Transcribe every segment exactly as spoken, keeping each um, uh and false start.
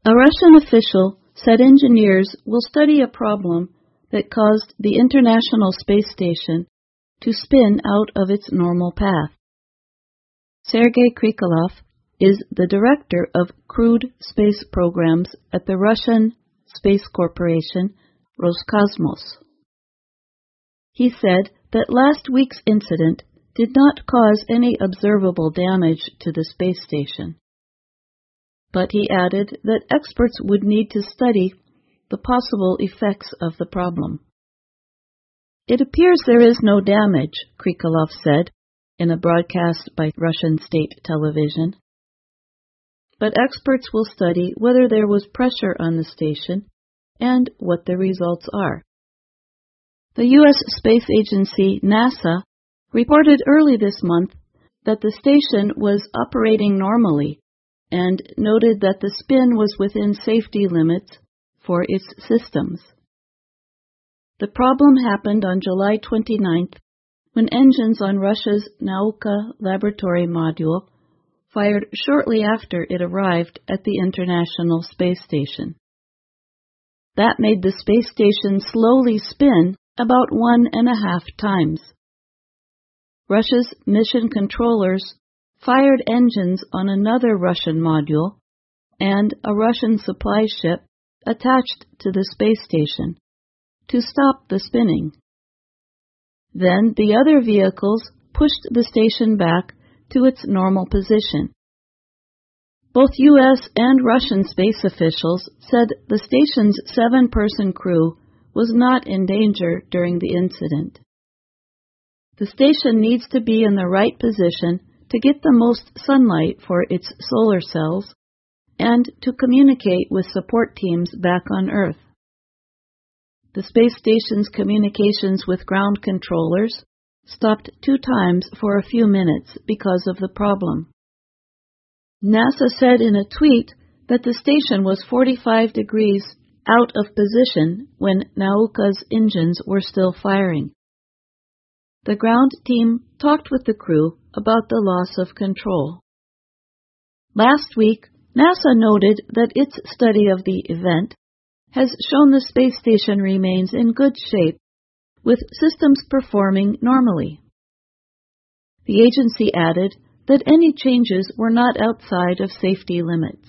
A Russian official said engineers will study a problem that caused the International Space Station to spin out of its normal path. Sergei Krikalev is the director of crewed space programs at the Russian Space Corporation, Roscosmos. He said that last week's incident did not cause any observable damage to the space station. But he added that experts would need to study the possible effects of the problem. It appears there is no damage, Krikalev said in a broadcast by Russian state television. But experts will study whether there was pressure on the station and what the results are. The U S space agency NASA reported early this month that the station was operating normally and noted that the spin was within safety limits for its systems. The problem happened on July twenty-ninth when engines on Russia's Nauka laboratory module fired shortly after it arrived at the International Space Station. That made the space station slowly spin about one and a half times. Russia's mission controllers fired engines on another Russian module and a Russian supply ship attached to the space station to stop the spinning. Then the other vehicles pushed the station back to its normal position. Both U S and Russian space officials said the station's seven-person crew was not in danger during the incident. The station needs to be in the right position to get the most sunlight for its solar cells and to communicate with support teams back on Earth. The space station's communications with ground controllers stopped two times for a few minutes because of the problem. NASA said in a tweet that the station was forty-five degrees out of position when Nauka's engines were still firing. The ground team talked with the crew about the loss of control. Last week, NASA noted that its study of the event has shown the space station remains in good shape, with systems performing normally. The agency added that any changes were not outside of safety limits.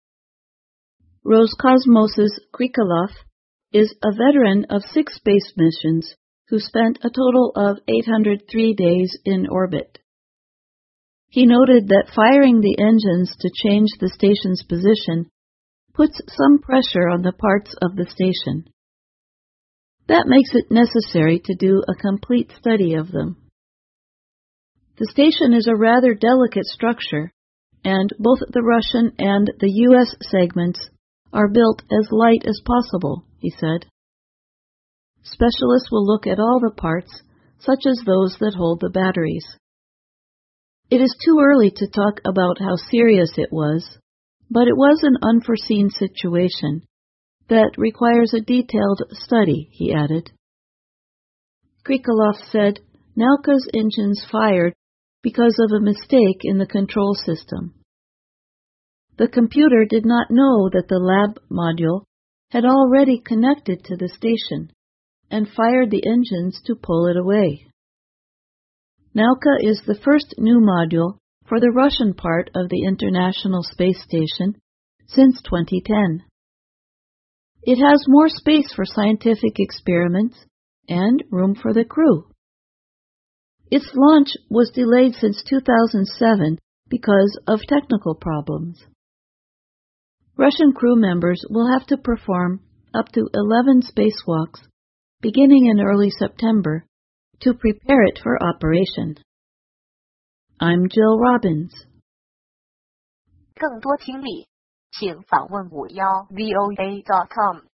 Roscosmos's Krikalev is a veteran of six space missions who spent a total of eight hundred three days in orbit. He noted that firing the engines to change the station's position puts some pressure on the parts of the station. That makes it necessary to do a complete study of them. The station is a rather delicate structure, and both the Russian and the U S segments are built as light as possible, he said. Specialists will look at all the parts, such as those that hold the batteries. It is too early to talk about how serious it was, but it was an unforeseen situation that requires a detailed study, he added. Krikalev said Nauka's engines fired because of a mistake in the control system. The computer did not know that the lab module had already connected to the station and fired the engines to pull it away. Nauka is the first new module for the Russian part of the International Space Station since twenty ten. It has more space for scientific experiments and room for the crew. Its launch was delayed since two thousand seven because of technical problems. Russian crew members will have to perform up to eleven spacewalks beginning in early September to prepare it for operation. I'm Jill Robbins. 更多听力，请访问五幺 V O A dot com。